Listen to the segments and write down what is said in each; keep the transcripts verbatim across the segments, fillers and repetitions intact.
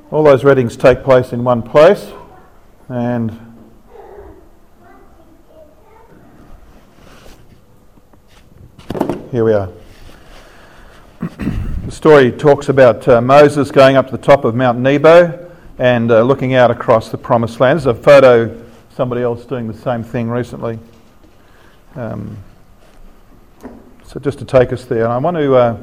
All those readings take place in one place, and here we are. The story talks about uh, Moses going up to the top of Mount Nebo and uh, looking out across the Promised Land. There's a photo, somebody else doing the same thing recently. Um, so just to take us there, and I want to uh,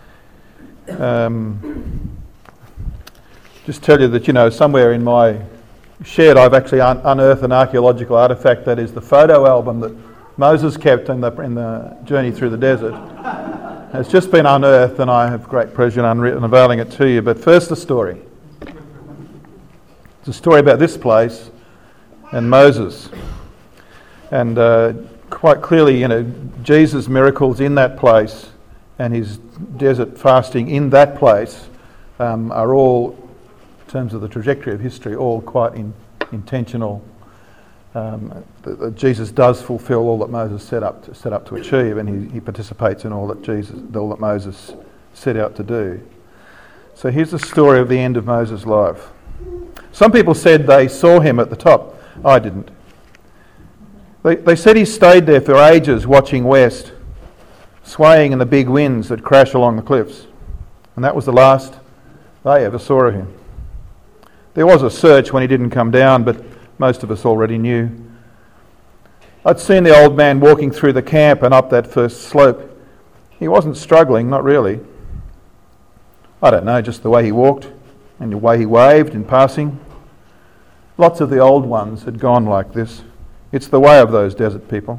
um, just tell you that, you know, somewhere in my shed I've actually un- unearthed an archaeological artefact that is the photo album that Moses kept in the, in the journey through the desert. It's just been unearthed, and I have great pleasure in unre- unveiling it to you. But first, the story. It's a story about this place and Moses. And uh, quite clearly, you know, Jesus' miracles in that place and his desert fasting in that place um, are all, in terms of the trajectory of history, all quite in, intentional. Um, that, that Jesus does fulfil all that Moses set up to, set up to achieve, and he, he participates in all that Jesus, all that Moses set out to do. So here's the story of the end of Moses' life. Some people said they saw him at the top. I didn't. They, they said he stayed there for ages watching west, swaying in the big winds that crash along the cliffs. And that was the last they ever saw of him. There was a search when he didn't come down, but most of us already knew. I'd seen the old man walking through the camp and up that first slope. He wasn't struggling, not really. I don't know, just the way he walked and the way he waved in passing. Lots of the old ones had gone like this. It's the way of those desert people.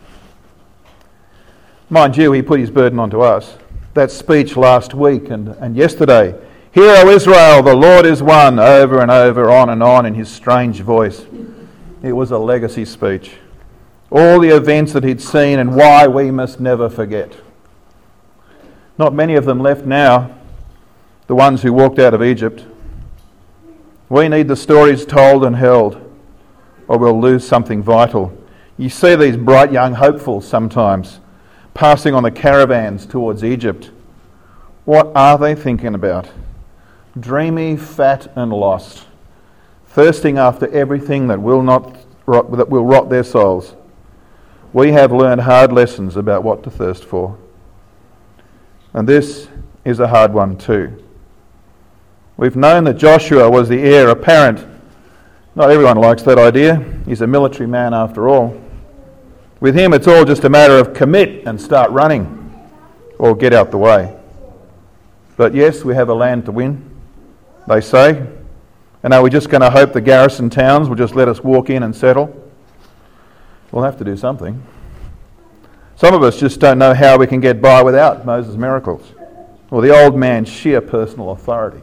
Mind you, he put his burden onto us. That speech last week and, and yesterday, "Hear, O Israel, the Lord is one," over and over, on and on in his strange voice. It was a legacy speech. All the events that he'd seen and why we must never forget. Not many of them left now, the ones who walked out of Egypt. We need the stories told and held, or we'll lose something vital. You see these bright young hopefuls sometimes passing on the caravans towards Egypt. What are they thinking about? Dreamy, fat and lost, thirsting after everything that will not rot, that will rot their souls. We have learned hard lessons about what to thirst for. And this is a hard one too. We've known that Joshua was the heir apparent. Not everyone likes that idea. He's a military man after all. With him, it's all just a matter of commit and start running, or get out the way. But yes, we have a land to win, they say. And are we just going to hope the garrison towns will just let us walk in and settle? We'll have to do something. Some of us just don't know how we can get by without Moses' miracles, or the old man's sheer personal authority.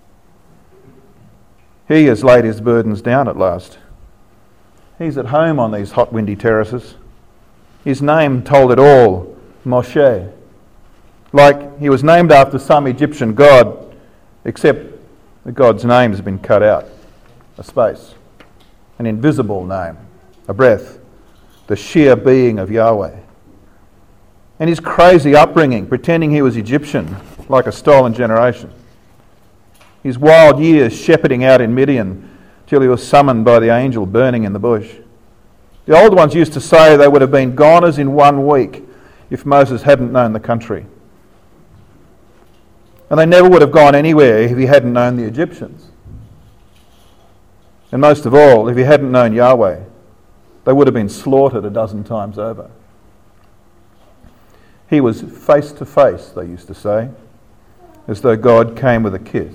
He has laid his burdens down at last. He's at home on these hot, windy terraces. His name told it all, Moshe. Like he was named after some Egyptian god, except the god's name has been cut out. A space. An invisible name. A breath. The sheer being of Yahweh. And his crazy upbringing, pretending he was Egyptian, like a stolen generation. His wild years shepherding out in Midian till he was summoned by the angel burning in the bush. The old ones used to say they would have been goners in one week if Moses hadn't known the country. And they never would have gone anywhere if he hadn't known the Egyptians. And most of all, if he hadn't known Yahweh, they would have been slaughtered a dozen times over. He was face to face, they used to say, as though God came with a kiss.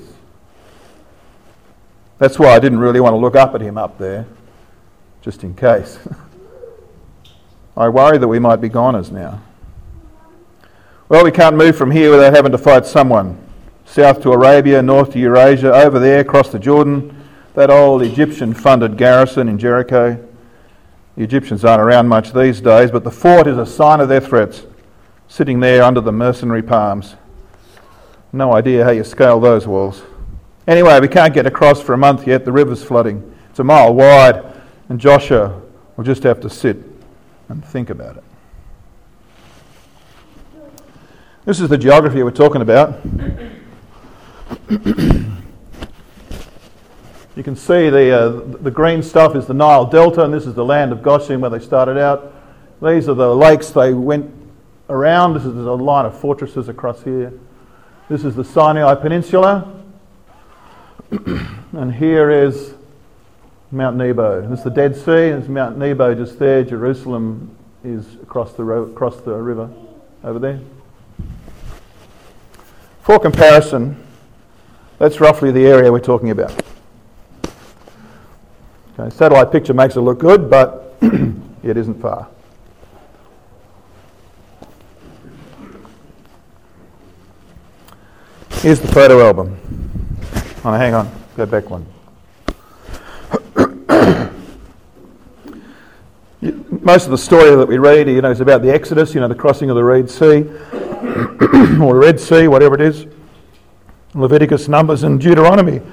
That's why I didn't really want to look up at him up there, just in case. I worry that we might be goners now. Well, we can't move from here without having to fight someone. South to Arabia, north to Eurasia, over there, across the Jordan, that old Egyptian-funded garrison in Jericho. The Egyptians aren't around much these days, but the fort is a sign of their threats, sitting there under the mercenary palms. No idea how you scale those walls. Anyway, we can't get across for a month yet. The river's flooding. It's a mile wide, and Joshua will just have to sit and think about it. This is the geography we're talking about. You can see the uh, the green stuff is the Nile Delta, and this is the land of Goshen where they started out. These are the lakes they went around. This is a line of fortresses across here. This is the Sinai Peninsula. And here is Mount Nebo. This is the Dead Sea. There's Mount Nebo just there. Jerusalem is across the ro- across the river over there. For comparison, that's roughly the area we're talking about. Okay, satellite picture makes it look good, but it isn't far. Here's the photo album. Oh, hang on, go back one. Most of the story that we read, you know, is about the Exodus, you know, the crossing of the Red Sea, or Red Sea, whatever it is. Leviticus, Numbers, and Deuteronomy.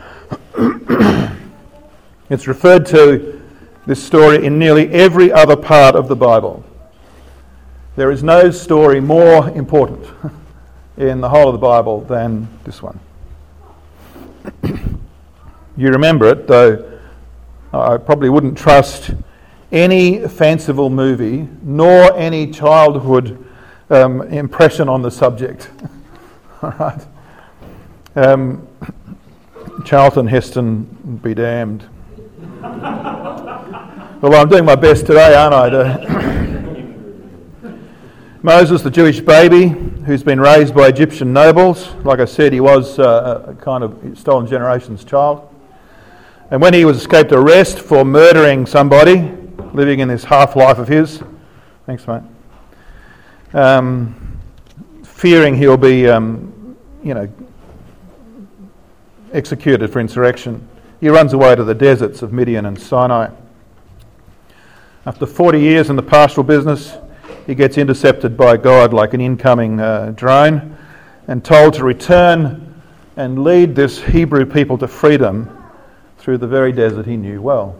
It's referred to, this story, in nearly every other part of the Bible. There is no story more important in the whole of the Bible than this one. You remember it, though I probably wouldn't trust any fanciful movie nor any childhood um, impression on the subject. All right. Um, Charlton Heston be damned. Well, I'm doing my best today, aren't I? To Moses, the Jewish baby, who's been raised by Egyptian nobles. Like I said, he was uh, a kind of stolen generation's child. And when he was escaped arrest for murdering somebody, living in this half-life of his, thanks mate, um, fearing he'll be, um, you know, executed for insurrection, he runs away to the deserts of Midian and Sinai. After forty years in the pastoral business, he gets intercepted by God like an incoming uh, drone and told to return and lead this Hebrew people to freedom through the very desert he knew well.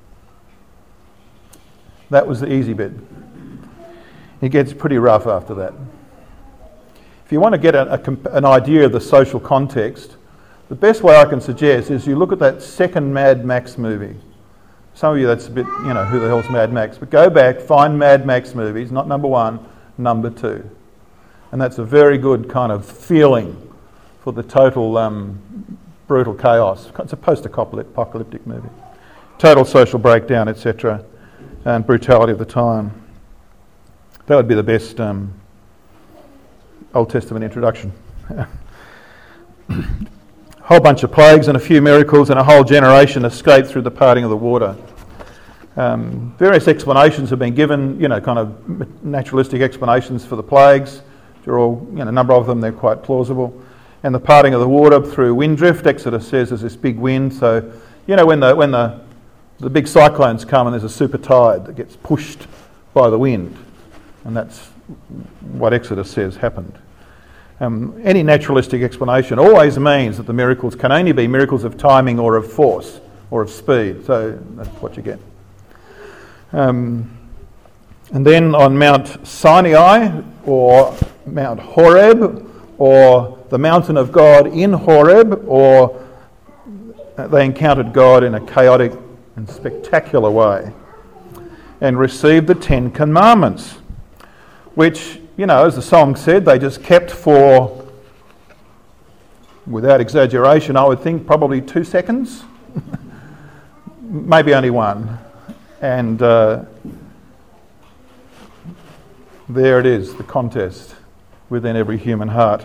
That was the easy bit. It gets pretty rough after that. If you want to get a, a, an idea of the social context, the best way I can suggest is you look at that second Mad Max movie. Some of you, that's a bit, you know, who the hell's Mad Max? But go back, find Mad Max movies, not number one, number two. And that's a very good kind of feeling for the total um, brutal chaos. It's a post-apocalyptic movie. Total social breakdown, et cetera, and brutality of the time. That would be the best um, Old Testament introduction. Whole bunch of plagues and a few miracles, and a whole generation escaped through the parting of the water. Um, various explanations have been given, you know, kind of naturalistic explanations for the plagues. They're all, you know, a number of them, they're quite plausible. And the parting of the water through wind drift, Exodus says there's this big wind. So, you know, when the when the the big cyclones come and there's a super tide that gets pushed by the wind, and that's what Exodus says happened. Um, any naturalistic explanation always means that the miracles can only be miracles of timing or of force or of speed. So that's what you get. Um, and then on Mount Sinai or Mount Horeb or the mountain of God in Horeb, or they encountered God in a chaotic and spectacular way and received the Ten Commandments, which, you know, as the song said, they just kept for, without exaggeration, I would think probably two seconds, maybe only one. And uh, there it is, the contest within every human heart.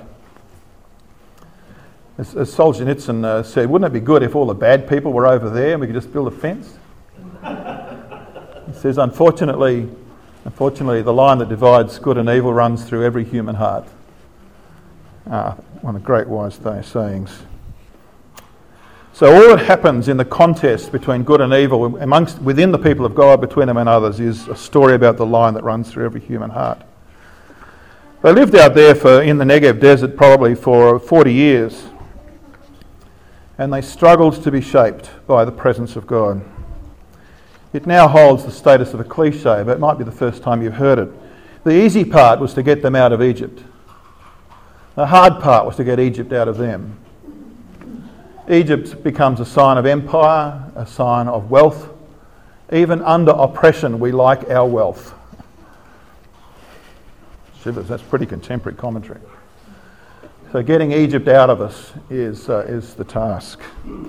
As, as Solzhenitsyn uh, said, wouldn't it be good if all the bad people were over there and we could just build a fence? He says, unfortunately, Unfortunately, the line that divides good and evil runs through every human heart. Ah, one of the great wise sayings. So all that happens in the contest between good and evil, amongst within the people of God, between them and others, is a story about the line that runs through every human heart. They lived out there for in the Negev desert probably for forty years, and they struggled to be shaped by the presence of God. It now holds the status of a cliche, but it might be the first time you've heard it. The easy part was to get them out of Egypt. The hard part was to get Egypt out of them. Egypt becomes a sign of empire, a sign of wealth. Even under oppression, we like our wealth. Shivers, that's pretty contemporary commentary. So getting Egypt out of us is, uh, is the task.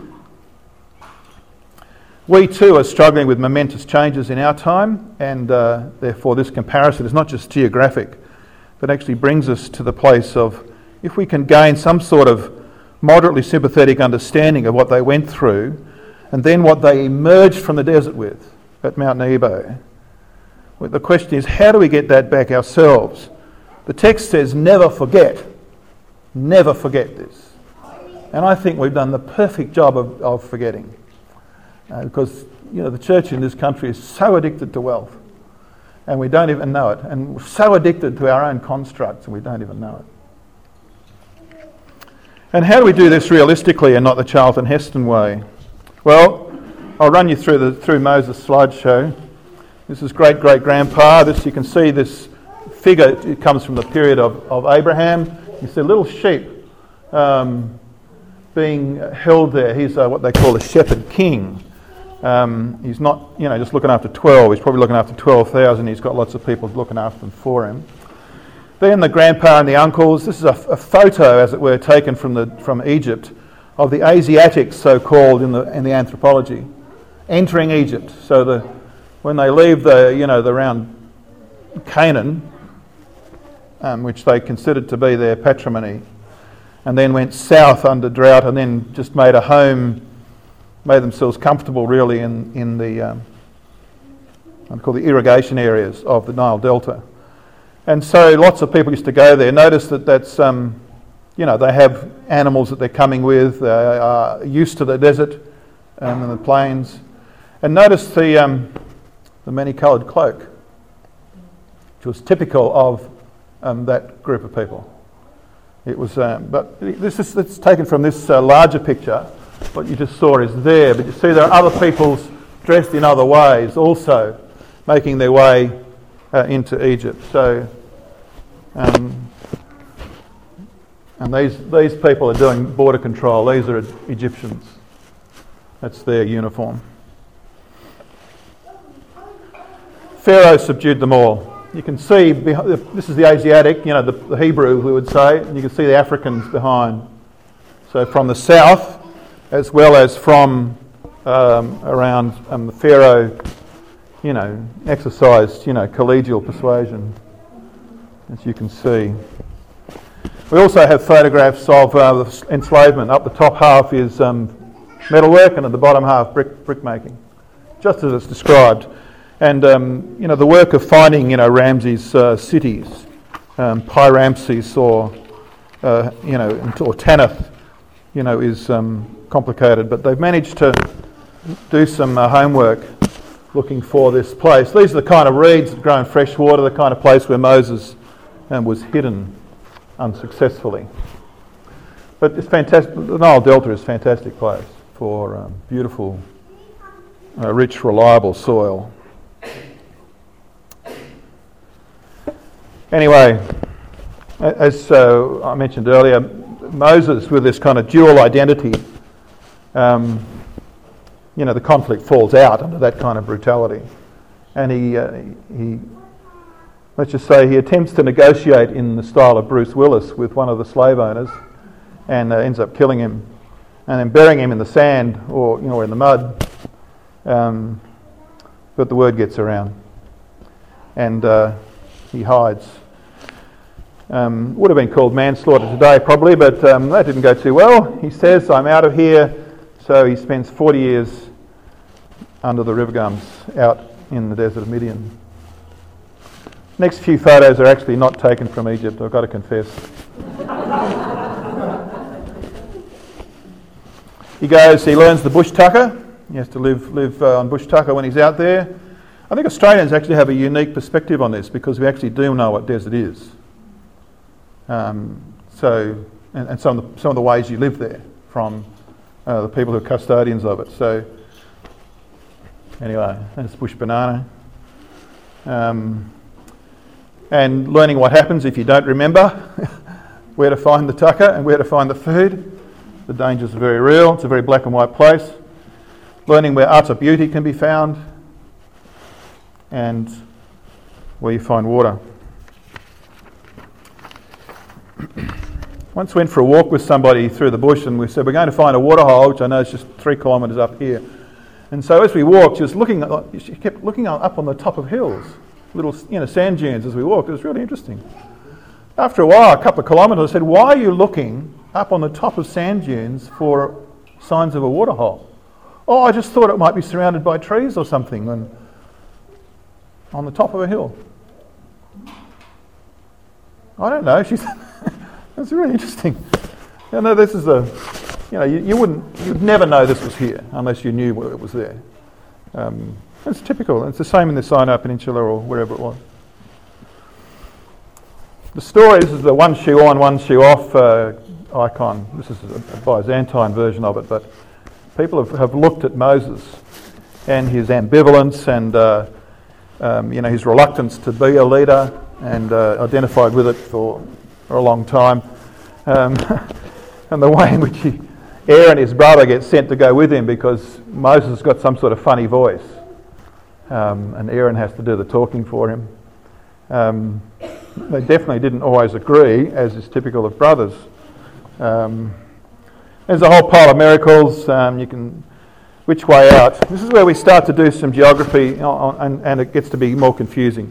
We too are struggling with momentous changes in our time, and uh, therefore this comparison is not just geographic, but actually brings us to the place of, if we can gain some sort of moderately sympathetic understanding of what they went through, and then what they emerged from the desert with at Mount Nebo. Well, the question is, how do we get that back ourselves? The text says, never forget. Never forget this. And I think we've done the perfect job of, of forgetting. Uh, because, you know, the church in this country is so addicted to wealth, and we don't even know it, and we're so addicted to our own constructs, and we don't even know it. And how do we do this realistically and not the Charlton Heston way? Well, I'll run you through the through Moses' slideshow. This is great-great-grandpa. This, you can see this figure, it comes from the period of, of Abraham. You see little sheep um, being held there. He's uh, what they call a shepherd king. Um, he's not, you know, just looking after twelve. He's probably looking after twelve thousand. He's got lots of people looking after them for him. Then the grandpa and the uncles. This is a, a photo, as it were, taken from the from Egypt of the Asiatics, so-called in the in the anthropology, entering Egypt. So the when they leave the you know the round Canaan, um, which they considered to be their patrimony, and then went south under drought, and then just made a home. Made themselves comfortable really in, in the, um, I'd call the irrigation areas of the Nile Delta. And so lots of people used to go there. Notice that that's, um, you know, they have animals that they're coming with, they are used to the desert um, and the plains. And notice the, um, the many-coloured cloak, which was typical of um, that group of people. It was, um, but this is it's taken from this uh, larger picture. What you just saw is there, but you see there are other peoples dressed in other ways also making their way uh, into Egypt. So, um, and these these people are doing border control. These are Egyptians. That's their uniform. Pharaoh subdued them all. You can see, this is the Asiatic, you know, the, the Hebrew we would say, and you can see the Africans behind. So from the south, as well as from um, around um, the Pharaoh, you know, exercised, you know, collegial persuasion, as you can see. We also have photographs of uh, the enslavement. Up the top half is um, metalwork, and at the bottom half brick brick making, just as it's described. And um, you know, the work of finding, you know, Ramses' uh, cities, um, Pi-Ramses or uh, you know, or Tanith, you know, is um, complicated, but they've managed to do some uh, homework looking for this place. These are the kind of reeds that grow in fresh water, the kind of place where Moses um, was hidden unsuccessfully. But it's fantastic. The Nile Delta is a fantastic place for um, beautiful, uh, rich, reliable soil. Anyway, as uh, I mentioned earlier, Moses, with this kind of dual identity, um, you know, the conflict falls out under that kind of brutality. And he, uh, he, let's just say, he attempts to negotiate in the style of Bruce Willis with one of the slave owners, and uh, ends up killing him, and then burying him in the sand or, you know, in the mud. Um, but the word gets around, and uh, he hides. Um, would have been called manslaughter today probably, but um, that didn't go too well. He says, I'm out of here. So he spends forty years under the river gums out in the desert of Midian. Next few photos are actually not taken from Egypt, I've got to confess. He goes, he learns the bush tucker. He has to live live uh, on bush tucker when he's out there. I think Australians actually have a unique perspective on this because we actually do know what desert is. Um, so, and, and some of the, some of the ways you live there from uh, the people who are custodians of it. So, anyway, that's bush banana. Um, and learning what happens if you don't remember where to find the tucker and where to find the food. The dangers are very real. It's a very black and white place. Learning where utter beauty can be found and where you find water. Once went for a walk with somebody through the bush and we said, we're going to find a waterhole, which I know is just three kilometres up here. And so as we walked, she was looking, at, she kept looking up on the top of hills, little you know, sand dunes as we walked. It was really interesting. After a while, a couple of kilometres, I said, why are you looking up on the top of sand dunes for signs of a waterhole? Oh, I just thought it might be surrounded by trees or something and on the top of a hill. I don't know. She said, that's really interesting. You know, this is a, you know, you, you wouldn't, you'd never know this was here unless you knew it was there. Um, it's typical. It's the same in the Sinai Peninsula or wherever it was. The story, this is the one shoe on, one shoe off uh, icon. This is a Byzantine version of it, but people have, have looked at Moses and his ambivalence and, uh, um, you know, his reluctance to be a leader and uh, identified with it for, for a long time. Um, and the way in which he, Aaron, his brother, gets sent to go with him because Moses has got some sort of funny voice. Um, and Aaron has to do the talking for him. Um, they definitely didn't always agree, as is typical of brothers. Um, there's a whole pile of miracles. Um, you can, which way out? This is where we start to do some geography, on, and, and it gets to be more confusing.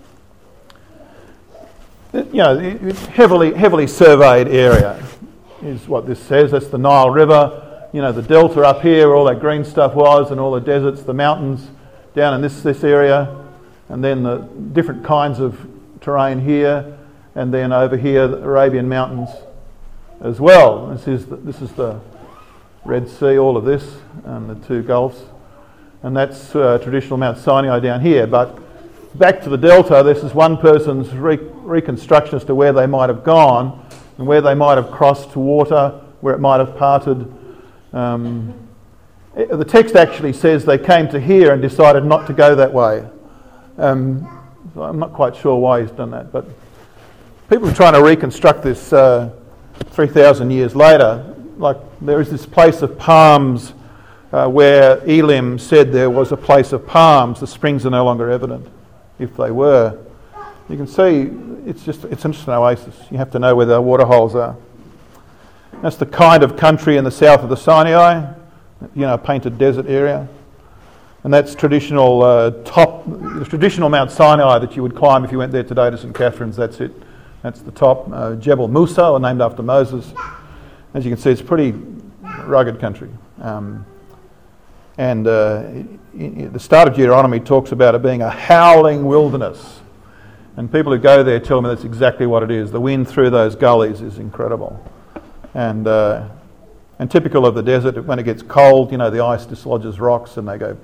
You know, it's heavily, heavily surveyed area is what this says. That's the Nile River. You know, the delta up here, where all that green stuff was, and all the deserts, the mountains down in this this area, and then the different kinds of terrain here, and then over here the Arabian Mountains as well. This is the, this is the Red Sea, all of this, and the two gulfs, and that's uh, traditional Mount Sinai down here. But back to the delta, this is one person's re- reconstruction as to where they might have gone and where they might have crossed water, where it might have parted. Um, it, the text actually says they came to here and decided not to go that way. Um, so I'm not quite sure why he's done that, but people are trying to reconstruct this uh, three thousand years later. Like there is this place of palms uh, where Elim said there was a place of palms. The springs are no longer evident. If they were, you can see it's just it's just an oasis. You have to know where the water holes are. That's the kind of country in the south of the Sinai, you know, a painted desert area, and that's traditional uh, top, the traditional Mount Sinai that you would climb if you went there today to Saint Catherine's. That's it. That's the top. Uh, Jebel Musa, or named after Moses. As you can see, it's a pretty rugged country. Um, And uh, the start of Deuteronomy talks about it being a howling wilderness. And people who go there tell me that's exactly what it is. The wind through those gullies is incredible. And uh, and typical of the desert, when it gets cold, you know, the ice dislodges rocks and they go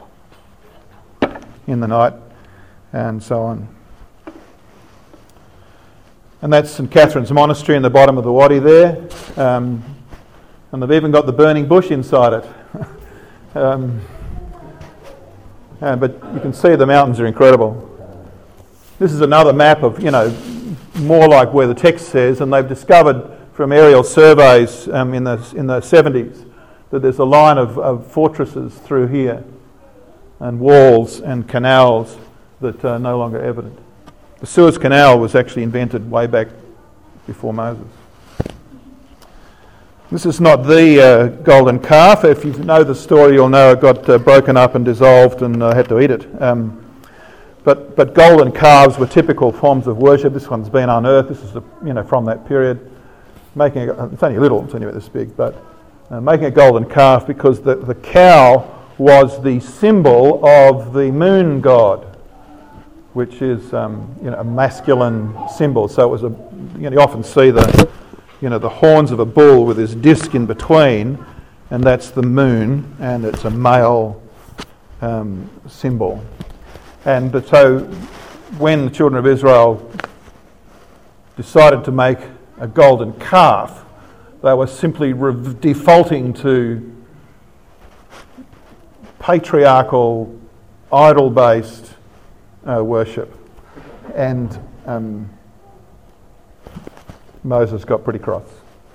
in the night and so on. And that's Saint Catherine's Monastery in the bottom of the wadi there. Um, and they've even got the burning bush inside it. Um, uh, but you can see the mountains are incredible. This is another map of, you know, more like where the text says, and they've discovered from aerial surveys um, in the in the seventies that there's a line of, of fortresses through here, and walls and canals that are no longer evident. The Suez Canal was actually invented way back before Moses. This is not the uh, golden calf. If you know the story, you'll know it got uh, broken up and dissolved and uh, had to eat it. Um, but but golden calves were typical forms of worship. This one's been unearthed. This is the, you know from that period. Making a, it's only a little. It's only about this big, but uh, making a golden calf because the the cow was the symbol of the moon god, which is um, you know a masculine symbol. So it was a you know you often see the you know, the horns of a bull with his disc in between, and that's the moon, and it's a male um, symbol. And so when the children of Israel decided to make a golden calf, they were simply re- defaulting to patriarchal, idol-based uh, worship. And um, Moses got pretty cross.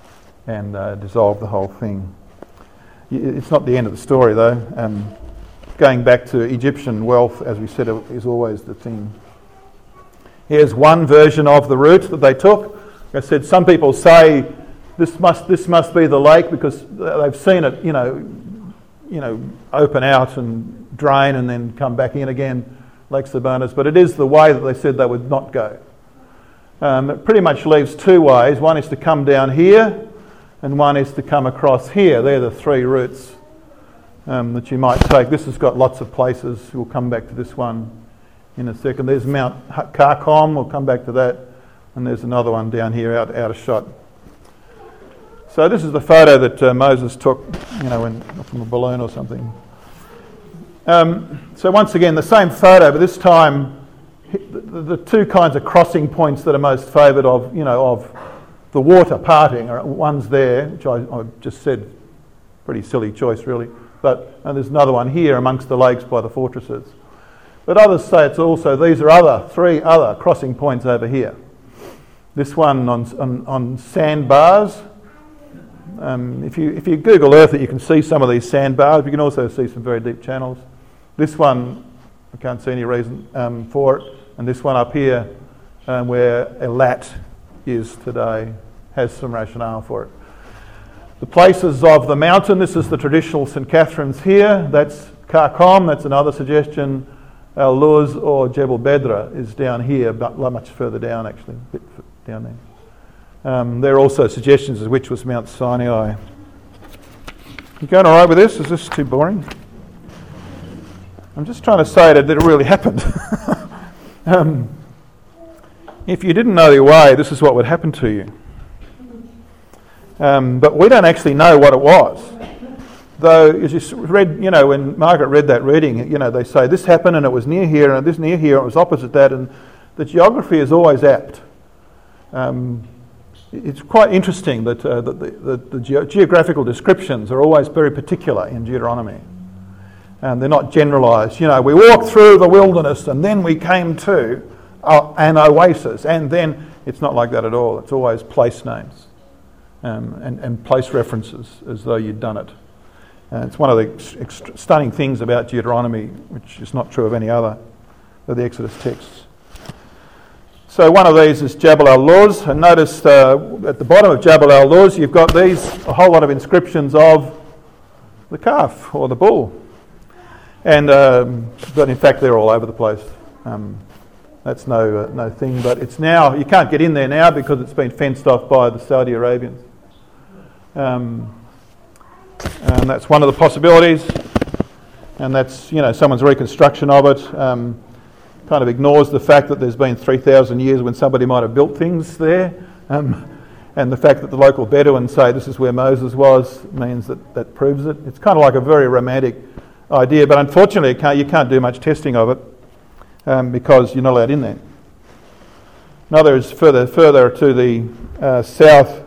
and uh, dissolved the whole thing. It's not the end of the story, though. Um, going back to Egyptian wealth, as we said, is always the thing. Here's one version of the route that they took. Like I said, some people say this must this must be the lake because they've seen it, you know, you know, open out and drain and then come back in again, Lake Sabonis. But it is the way that they said they would not go. Um, it pretty much leaves two ways. One is to come down here, and one is to come across here. They're the three routes um, that you might take. This has got lots of places. We'll come back to this one in a second. There's Mount Karkom. We'll come back to that. And there's another one down here out, out of shot. So this is the photo that uh, Moses took, you know, when, from a balloon or something. Um, so once again, the same photo, but this time the, the two kinds of crossing points that are most favoured of, you know, of the water parting. One's there, which I, I just said, pretty silly choice really. But and there's another one here amongst the lakes by the fortresses. But others say it's also, these are other, three other crossing points over here. This one on, on, on sandbars. Um, if you if you Google Earth it, you can see some of these sandbars. You can also see some very deep channels. This one, I can't see any reason um, for it. And this one up here, um, where Elat is today, has some rationale for it. The places of the mountain, this is the traditional St Catherine's here. That's Karkom, that's another suggestion. Al Luz or Jebel Bedra is down here, but much further down actually, a bit down there. Um, there are also suggestions of which was Mount Sinai. You going all right with this? Is this too boring? I'm just trying to say that it really happened. um, if you didn't know your way, this is what would happen to you. Um, but we don't actually know what it was. Though, as you read, you know, when Margaret read that reading, you know, they say this happened and it was near here and this near here, it was opposite that, and the geography is always apt. Um, it's quite interesting that uh, the, the, the ge- geographical descriptions are always very particular in Deuteronomy. And they're not generalised. You know, we walked through the wilderness and then we came to uh, an oasis, and then it's not like that at all. It's always place names um, and, and place references as though you'd done it. Uh, it's one of the ex- ex- stunning things about Deuteronomy, which is not true of any other of the Exodus texts. So one of these is Jabal al-Luz, and notice uh, at the bottom of Jabal al-Luz you've got these, a whole lot of inscriptions of the calf or the bull. And um, but in fact they're all over the place. Um, that's no uh, no thing, but it's now, you can't get in there now because it's been fenced off by the Saudi Arabians. Um, and that's one of the possibilities, and that's, you know, someone's reconstruction of it. Um, kind of ignores the fact that there's been three thousand years when somebody might have built things there, um, and the fact that the local Bedouins say this is where Moses was means that that proves it. It's kind of like a very romantic idea, but unfortunately it can't, you can't do much testing of it um, because you're not allowed in there. Another is further further to the uh, south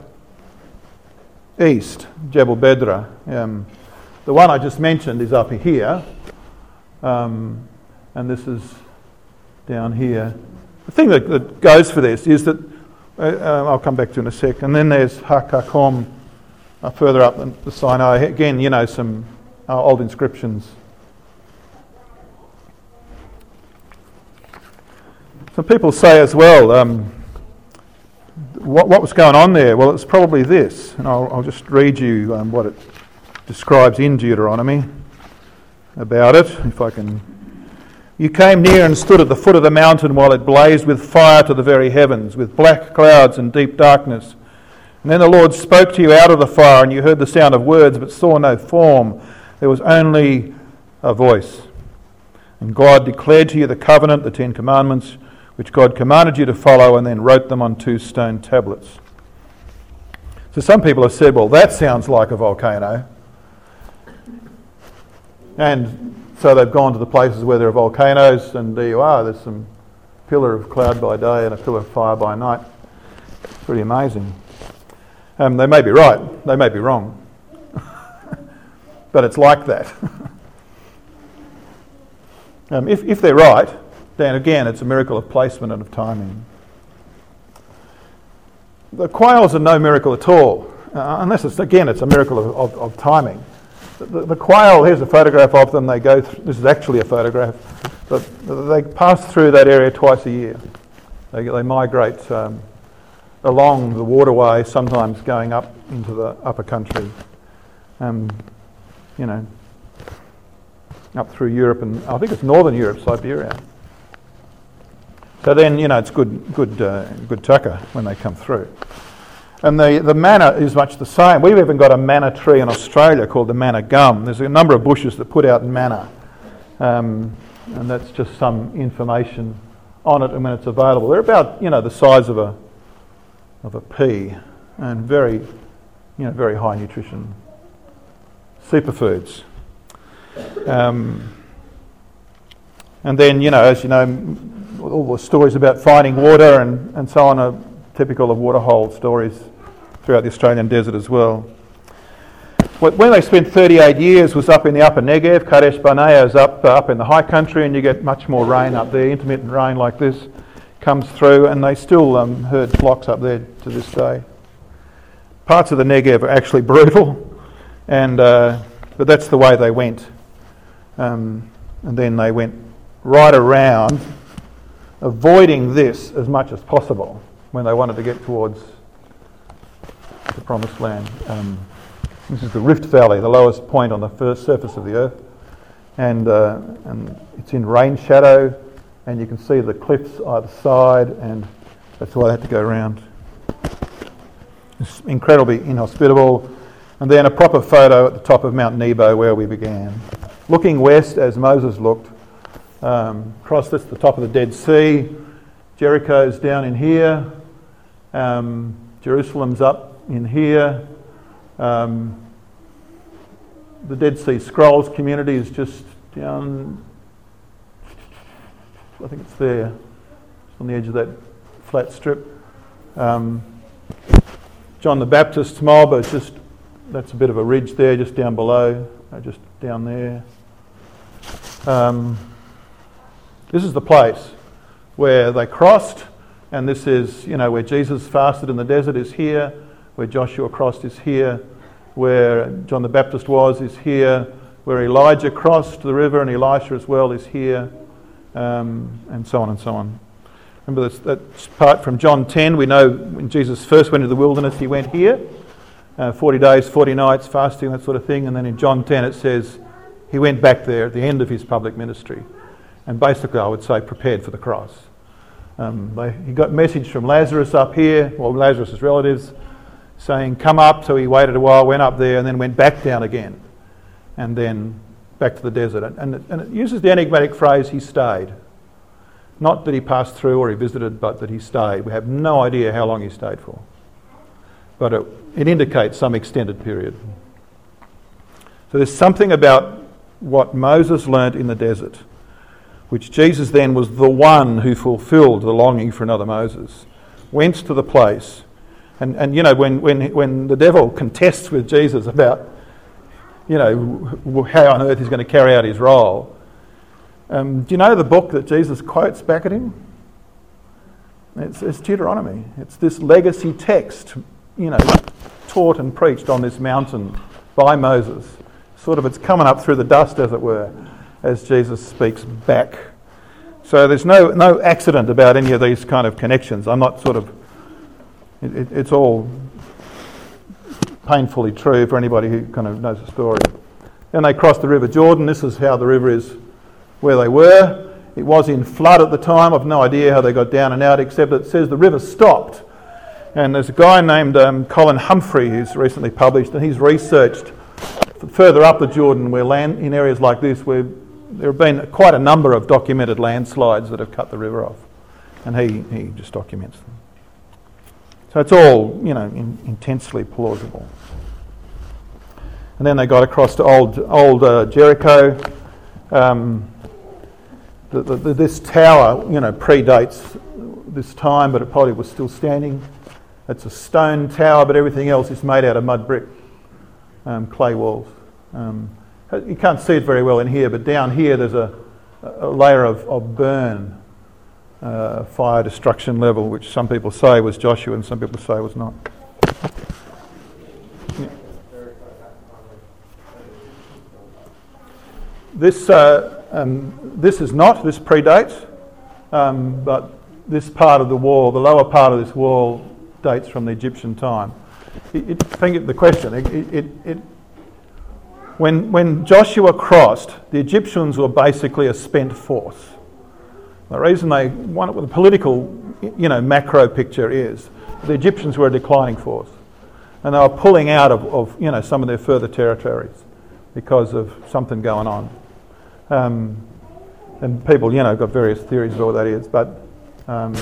east, Jebel Bedra. Um, the one I just mentioned is up here, um, and this is down here. The thing that, that goes for this is that, uh, uh, I'll come back to in a sec, and then there's Har Karkom uh, further up the, the Sinai. Again, you know, some uh, old inscriptions. Some people say as well, um, what, what was going on there? Well, it's probably this, and I'll, I'll just read you um, what it describes in Deuteronomy about it, if I can. You came near and stood at the foot of the mountain while it blazed with fire to the very heavens, with black clouds and deep darkness. And then the Lord spoke to you out of the fire, and you heard the sound of words, but saw no form. There was only a voice. And God declared to you the covenant, the Ten Commandments, which God commanded you to follow, and then wrote them on two stone tablets. So some people have said, well, that sounds like a volcano. And so they've gone to the places where there are volcanoes, and there you are. There's some pillar of cloud by day and a pillar of fire by night. Pretty amazing. Um, they may be right. They may be wrong. But it's like that. um, if, if they're right, then again, it's a miracle of placement and of timing. The quails are no miracle at all. uh, unless it's, again, it's a miracle of, of, of timing. The, the quail, here's a photograph of them, they go through, this is actually a photograph, but they pass through that area twice a year. They, they migrate um, along the waterway, sometimes going up into the upper country, um, you know, up through Europe, and I think it's northern Europe, Siberia. So then, you know, it's good, good, uh, good tucker when they come through. And the, the manna is much the same. We've even got a manna tree in Australia called the manna gum. There's a number of bushes that put out manna. Um, and that's just some information on it and when it's available. They're about, you know, the size of a of a pea and very, you know, very high nutrition superfoods. Um, and then, you know, as you know, all the stories about finding water and, and so on are typical of waterhole stories throughout the Australian desert as well. When they spent thirty-eight years was up in the upper Negev. Kadesh Barnea is up, uh, up in the high country, and you get much more rain up there. Intermittent rain like this comes through, and they still um, herd flocks up there to this day. Parts of the Negev are actually brutal, and uh, but that's the way they went. Um, and then they went right around, avoiding this as much as possible when they wanted to get towards the Promised Land. Um, this is the Rift Valley, the lowest point on the first surface of the earth, and uh, and it's in rain shadow, and you can see the cliffs either side, and that's why they had to go around. It's incredibly inhospitable. And then a proper photo at the top of Mount Nebo where we began. Looking west as Moses looked, um, across this, the top of the Dead Sea. Jericho's down in here. Um, Jerusalem's up in here. Um, the Dead Sea Scrolls community is just down, I think it's there, it's on the edge of that flat strip. Um, John the Baptist's mob is just, that's a bit of a ridge there, just down below, uh, just down there. Um, this is the place where they crossed, and this is, you know, where Jesus fasted in the desert is here, where Joshua crossed is here, where John the Baptist was is here, where Elijah crossed the river and Elisha as well is here, um, and so on and so on. Remember this, that's part from John ten. We know when Jesus first went into the wilderness, he went here, uh, forty days, forty nights, fasting, that sort of thing. And then in John ten it says he went back there at the end of his public ministry. And basically, I would say, prepared for the cross. Um, they, he got a message from Lazarus up here, well, Lazarus' relatives, saying, come up. So he waited a while, went up there, and then went back down again. And then back to the desert. And it, and it uses the enigmatic phrase, he stayed. Not that he passed through or he visited, but that he stayed. We have no idea how long he stayed for. But it, it indicates some extended period. So there's something about what Moses learnt in the desert, which Jesus then was the one who fulfilled the longing for another Moses, went to the place. And, and you know, when, when, when the devil contests with Jesus about, you know, how on earth he's going to carry out his role, um, do you know the book that Jesus quotes back at him? It's, it's Deuteronomy. It's this legacy text, you know, taught and preached on this mountain by Moses. Sort of, it's coming up through the dust, as it were, as Jesus speaks back. So there's no no accident about any of these kind of connections. I'm not sort of, it, it, it's all painfully true for anybody who kind of knows the story. Then they crossed the River Jordan. This is how the river is where they were. It was in flood at the time. I've no idea how they got down and out, except that it says the river stopped. And there's a guy named um, Colin Humphrey who's recently published, and he's researched further up the Jordan, where land in areas like this, where there have been quite a number of documented landslides that have cut the river off, and he, he just documents them. So it's all, you know, in, intensely plausible. And then they got across to old old uh, Jericho. Um, the, the, the, this tower, you know, predates this time, but it probably was still standing. It's a stone tower, but everything else is made out of mud brick. Um, clay walls. Um, you can't see it very well in here, but down here there's a, a layer of, of burn, uh, fire destruction level, which some people say was Joshua and some people say was not. this uh, um, this is not, this predates, um, but this part of the wall, the lower part of this wall, dates from the Egyptian time. It, it, think of the question. It, it, it, when when Joshua crossed, the Egyptians were basically a spent force. The reason they want the political, you know, macro picture is the Egyptians were a declining force, and they were pulling out of, of you know some of their further territories because of something going on. Um, and people, you know, got various theories about what that is, but um,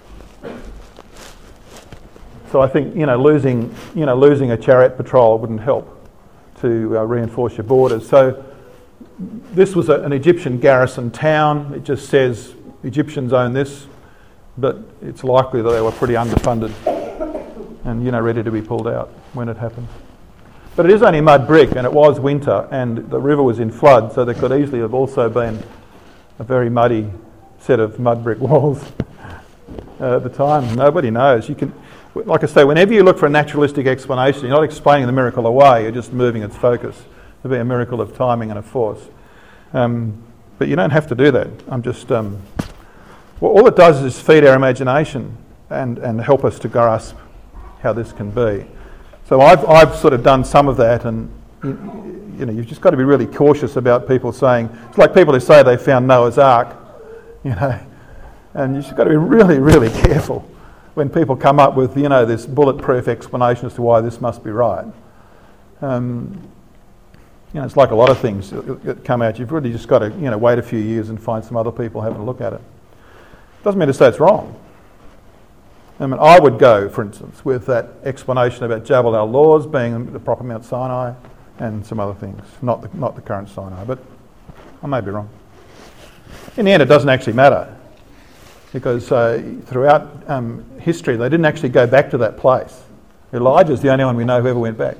so I think you know losing you know losing a chariot patrol wouldn't help to uh, reinforce your borders. So this was a, an Egyptian garrison town. It just says Egyptians own this, but it's likely that they were pretty underfunded and you know ready to be pulled out when it happened. But it is only mud brick, and it was winter, and the river was in flood, so there could easily have also been a very muddy set of mud brick walls uh, at the time. Nobody knows. You can, like I say, whenever you look for a naturalistic explanation, you're not explaining the miracle away, you're just moving its focus to be a miracle of timing and of force. Um, but you don't have to do that. I'm just... Um, well, all it does is feed our imagination and, and help us to grasp how this can be. So I've I've sort of done some of that, and you, you know you've just got to be really cautious about people saying, it's like people who say they found Noah's Ark, you know, and you've just got to be really really careful when people come up with you know this bulletproof explanation as to why this must be right. Um, you know, it's like a lot of things that come out. You've really just got to you know wait a few years and find some other people having a look at it. Doesn't mean to say it's wrong. I mean, I would go, for instance, with that explanation about Jabal al-Lawz being the proper Mount Sinai and some other things, not the, not the current Sinai, but I may be wrong. In the end, it doesn't actually matter, because uh, throughout um, history, they didn't actually go back to that place. Elijah's the only one we know who ever went back,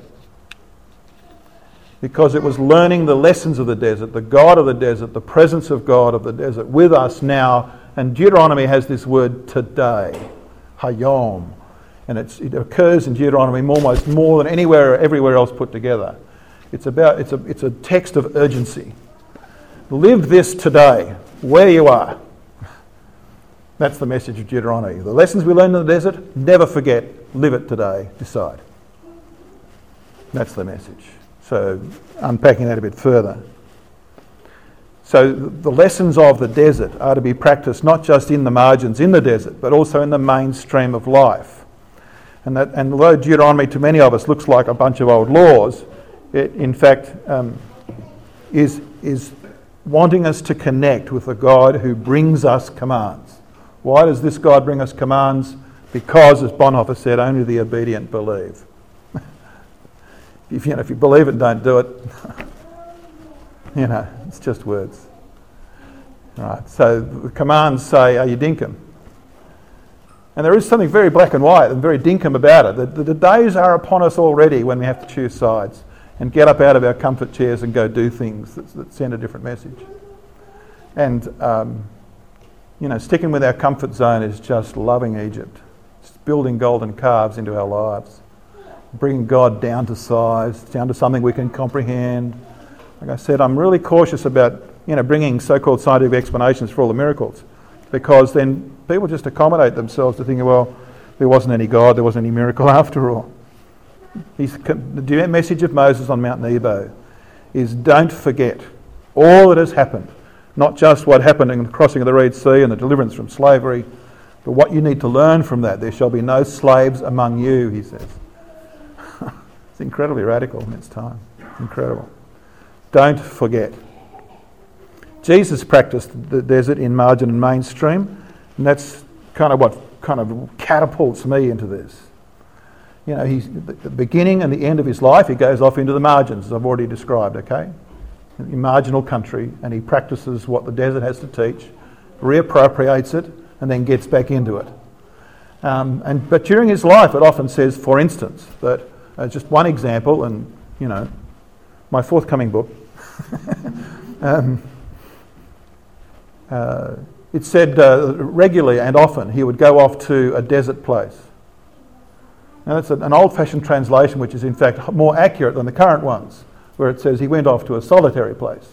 because it was learning the lessons of the desert, the God of the desert, the presence of God of the desert with us now. And Deuteronomy has this word today, hayom, and it's, it occurs in Deuteronomy almost more than anywhere, everywhere else put together. It's about it's a it's a text of urgency. Live this today, where you are. That's the message of Deuteronomy. The lessons we learned in the desert, never forget. Live it today. Decide. That's the message. So unpacking that a bit further. So the lessons of the desert are to be practiced not just in the margins in the desert, but also in the mainstream of life. And that, and although Deuteronomy to many of us looks like a bunch of old laws, it in fact um, is, is wanting us to connect with a God who brings us commands. Why does this God bring us commands? Because, as Bonhoeffer said, only the obedient believe. if, you know, if you believe it, don't do it. You know, it's just words. All right, so the commands say, are you dinkum? And there is something very black and white and very dinkum about it. The, the, the days are upon us already when we have to choose sides and get up out of our comfort chairs and go do things that, that send a different message. And, um, you know, sticking with our comfort zone is just loving Egypt. It's building golden calves into our lives. Bringing God down to size, down to something we can comprehend. Like I said, I'm really cautious about, you know, bringing so-called scientific explanations for all the miracles, because then people just accommodate themselves to thinking, well, there wasn't any God, there wasn't any miracle after all. He's, the message of Moses on Mount Nebo is don't forget all that has happened, not just what happened in the crossing of the Red Sea and the deliverance from slavery, but what you need to learn from that. There shall be no slaves among you, he says. It's incredibly radical in its time. It's incredible. Don't forget. Jesus practiced the desert in margin and mainstream, and that's kind of what kind of catapults me into this. You know, he's at the beginning and the end of his life, he goes off into the margins, as I've already described, okay? In marginal country, and he practices what the desert has to teach, reappropriates it, and then gets back into it. Um, and but during his life, it often says, for instance, that uh, just one example, and, you know, my forthcoming book, um, uh, it said uh, regularly and often he would go off to a desert place. Now that's an old-fashioned translation which is in fact more accurate than the current ones, where it says he went off to a solitary place.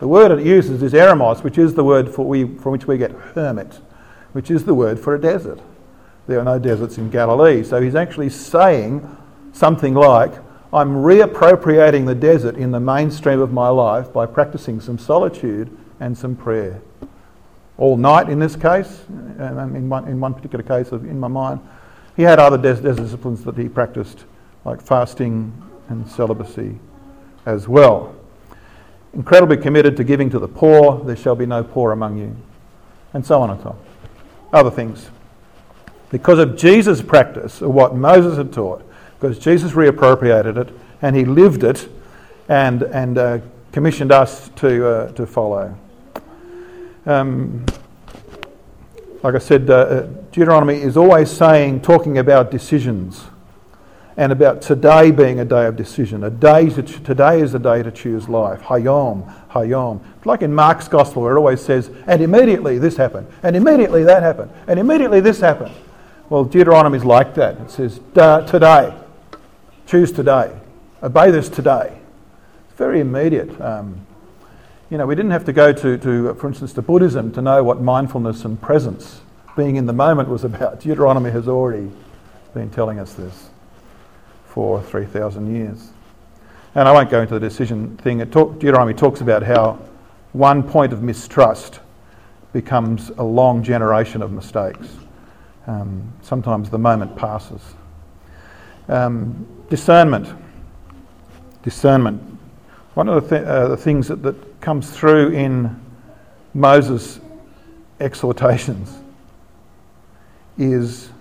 The word it uses is eremos, which is the word for we, from which we get hermit, which is the word for a desert. There are no deserts in Galilee. So he's actually saying something like, I'm reappropriating the desert in the mainstream of my life by practicing some solitude and some prayer. All night in this case, in one, in one particular case of, in my mind. He had other des- desert disciplines that he practiced, like fasting and celibacy as well. Incredibly committed to giving to the poor, there shall be no poor among you, and so on and so on. Other things. Because of Jesus' practice of what Moses had taught, because Jesus reappropriated it and he lived it and and uh, commissioned us to uh, to follow. Um, like I said, uh, Deuteronomy is always saying, talking about decisions and about today being a day of decision. A day to ch- today is a day to choose life. Hayom, Hayom. Like in Mark's Gospel where it always says, and immediately this happened, and immediately that happened, and immediately this happened. Well, Deuteronomy is like that. It says, today. Choose today. Obey this today. It's very immediate. Um, you know, we didn't have to go to, to, for instance, to Buddhism to know what mindfulness and presence, being in the moment, was about. Deuteronomy has already been telling us this for three thousand years. And I won't go into the decision thing. It talk, Deuteronomy talks about how one point of mistrust becomes a long generation of mistakes. Um, sometimes the moment passes. Um, discernment. Discernment. One of the, th- uh, the things that, that comes through in Moses' exhortations is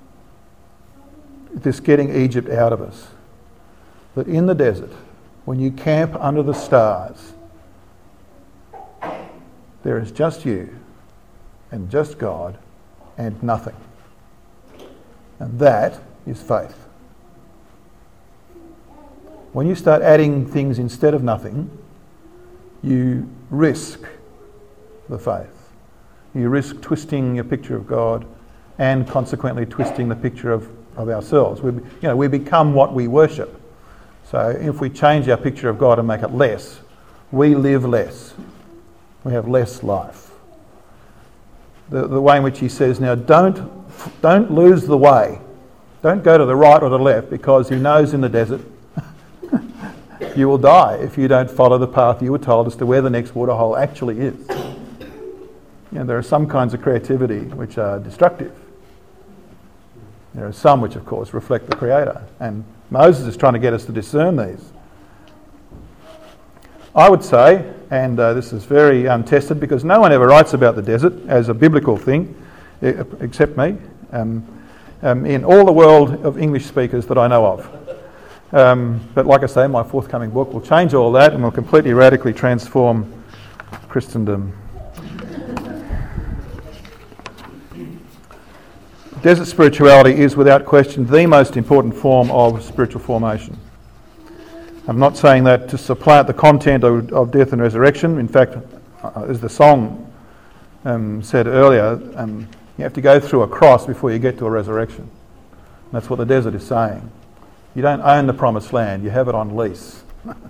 this getting Egypt out of us. That in the desert, when you camp under the stars, there is just you and just God and nothing. And that is faith. When you start adding things instead of nothing, you risk the faith. You risk twisting your picture of God and consequently twisting the picture of, of ourselves. We, you know, we become what we worship. So if we change our picture of God and make it less, we live less. We have less life. The, the way in which he says, now don't, don't lose the way. Don't go to the right or the left, because he knows in the desert you will die if you don't follow the path you were told as to where the next waterhole actually is. You know, there are some kinds of creativity which are destructive. There are some which, of course, reflect the Creator. And Moses is trying to get us to discern these. I would say, and uh, this is very untested because no one ever writes about the desert as a biblical thing, except me, um, um, in all the world of English speakers that I know of. Um, but like I say, my forthcoming book will change all that and will completely radically transform Christendom. Desert spirituality is without question the most important form of spiritual formation. I'm not saying that to supplant the content of, of death and resurrection. In fact, uh, as the song um, said earlier, um, you have to go through a cross before you get to a resurrection. And that's what the desert is saying. You don't own the promised land, you have it on lease.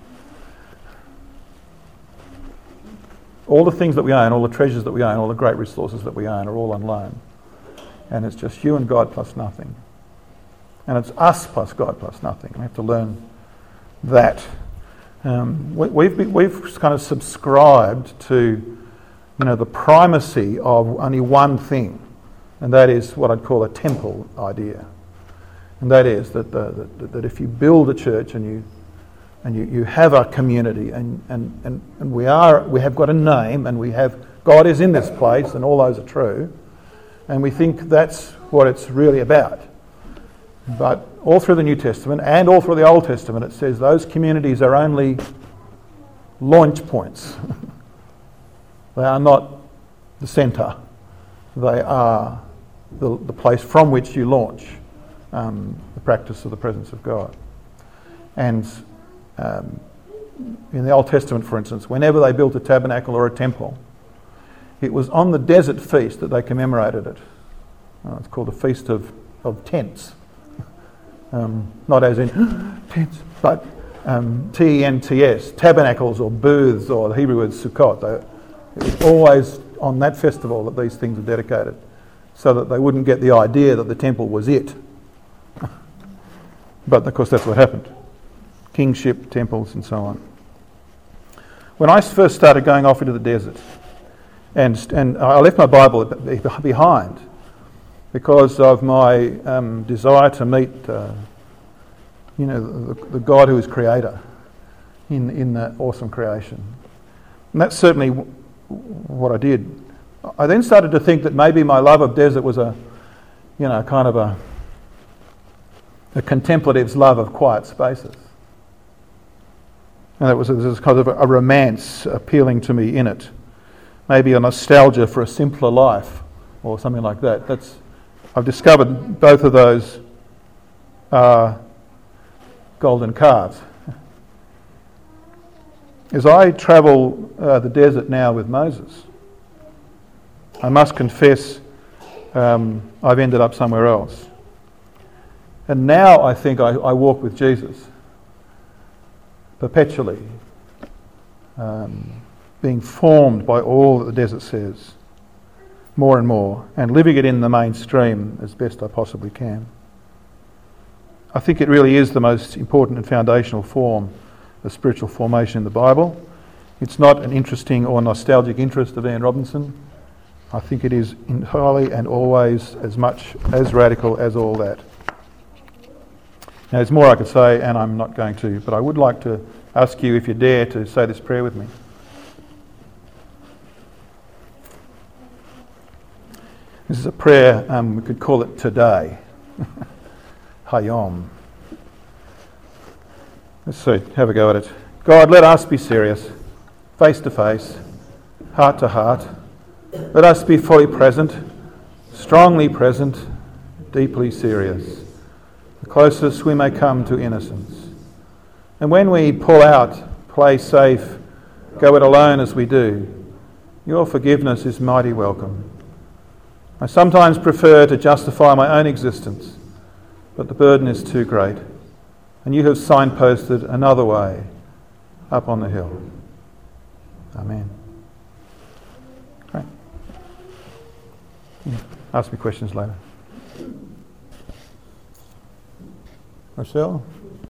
All the things that we own, all the treasures that we own, all the great resources that we own are all on loan. And it's just you and God plus nothing. And it's us plus God plus nothing. We have to learn that. Um, we, we've been, we've kind of subscribed to, you know, the primacy of only one thing, and that is what I'd call a temple idea. And that is that, the, that, that if you build a church and you and you, you have a community and, and, and, and we are we have got a name and we have God is in this place and all those are true, and we think that's what it's really about. But all through the New Testament and all through the Old Testament it says those communities are only launch points. They are not the centre. They are the, the place from which you launch Um, the practice of the presence of God. And um, in the Old Testament, for instance, whenever they built a tabernacle or a temple, it was on the desert feast that they commemorated it. Uh, it's called the Feast of, of Tents. Um, not as in tents, but um, T E N T S, tabernacles or booths, or the Hebrew word sukkot. They, it was always on that festival that these things are dedicated, so that they wouldn't get the idea that the temple was it. But of course that's what happened. Kingship, temples and so on. When I first started going off into the desert, and, and I left my Bible behind because of my um, desire to meet uh, you know, the, the God who is creator in, in that awesome creation. And that's certainly w- what I did. I then started to think that maybe my love of desert was a, you know, kind of a, a contemplative's love of quiet spaces. And it was, it was kind of a, a romance appealing to me in it. Maybe a nostalgia for a simpler life or something like that. That's, I've discovered both of those are golden calves. As I travel uh, the desert now with Moses, I must confess um, I've ended up somewhere else. And now I think I, I walk with Jesus perpetually, um, being formed by all that the desert says, more and more, and living it in the mainstream as best I possibly can. I think it really is the most important and foundational form of spiritual formation in the Bible. It's not an interesting or nostalgic interest of Ian Robinson. I think it is entirely and always as much as radical as all that. Now, there's more I could say, and I'm not going to, but I would like to ask you, if you dare, to say this prayer with me. This is a prayer, um, we could call it today. Hayom. Let's see, have a go at it. God, let us be serious, face to face, heart to heart. Let us be fully present, strongly present, deeply serious. The closest we may come to innocence. And when we pull out, play safe, go it alone as we do, your forgiveness is mighty welcome. I sometimes prefer to justify my own existence, but the burden is too great, and you have signposted another way up on the hill. Amen. Great. Yeah. Ask me questions later. Marcel?